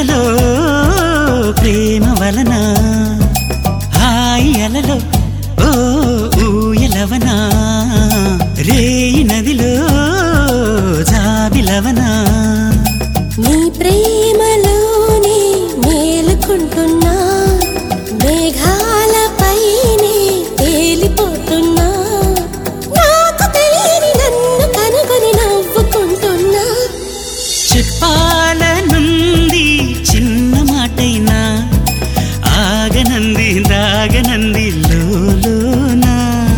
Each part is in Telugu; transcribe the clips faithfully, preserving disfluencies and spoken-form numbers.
కలలో ప్రేమ వలన హాయి అలలో ఓ ఊయలవనా రేయి నదిలో జాబిలవనా నీ ప్రేమలోనే మేలుకుంటున్నా మేఘాల పైనే తేలిపోతున్నా నాకు తెలియని నన్ను కనుగొని నవ్వుకుంటున్నా చెప్పాలనుంది చిన్న మాటైనా ఆగనంది దాగనంది లోలోనా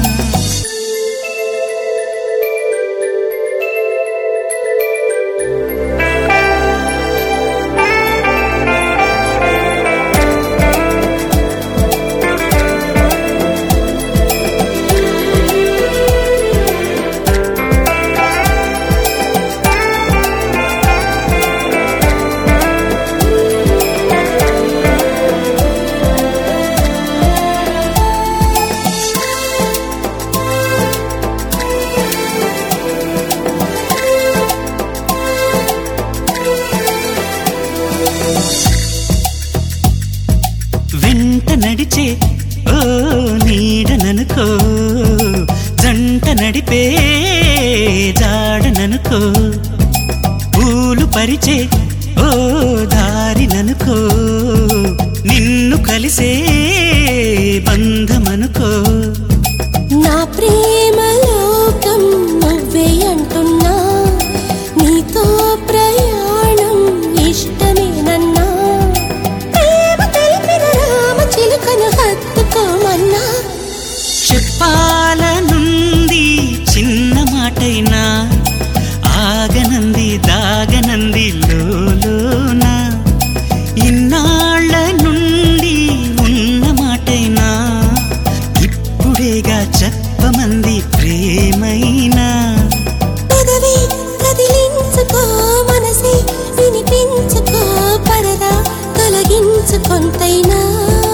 వెంట నడిచే ఓ నీడననుకో జంట నడిపే జాడననుకో పూలు పరిచే ఓ దారిననుకో నిన్ను కలిసే బంధమనుకో నా ప్రేమ లోకం నువ్వే అంటున్నా నీతో ప్రయాణం ఇష్టమేనన్నా ప్రేమ తెలిపిన రామ చిలుకను హత్తుకోమన్నా చెప్పాలనుంది చిన్న మాటైనా ఆగనంది దాగనంది లోలోనా ఇన్నాళ్ళ నుండి ఉన్న మాటైనా ఇప్పుడేగా చెప్పమంది ప్రేమైనా పెదవి కదిలించుకో మనసే వినిపించుకో పరదా తొలగించు కొంతైనా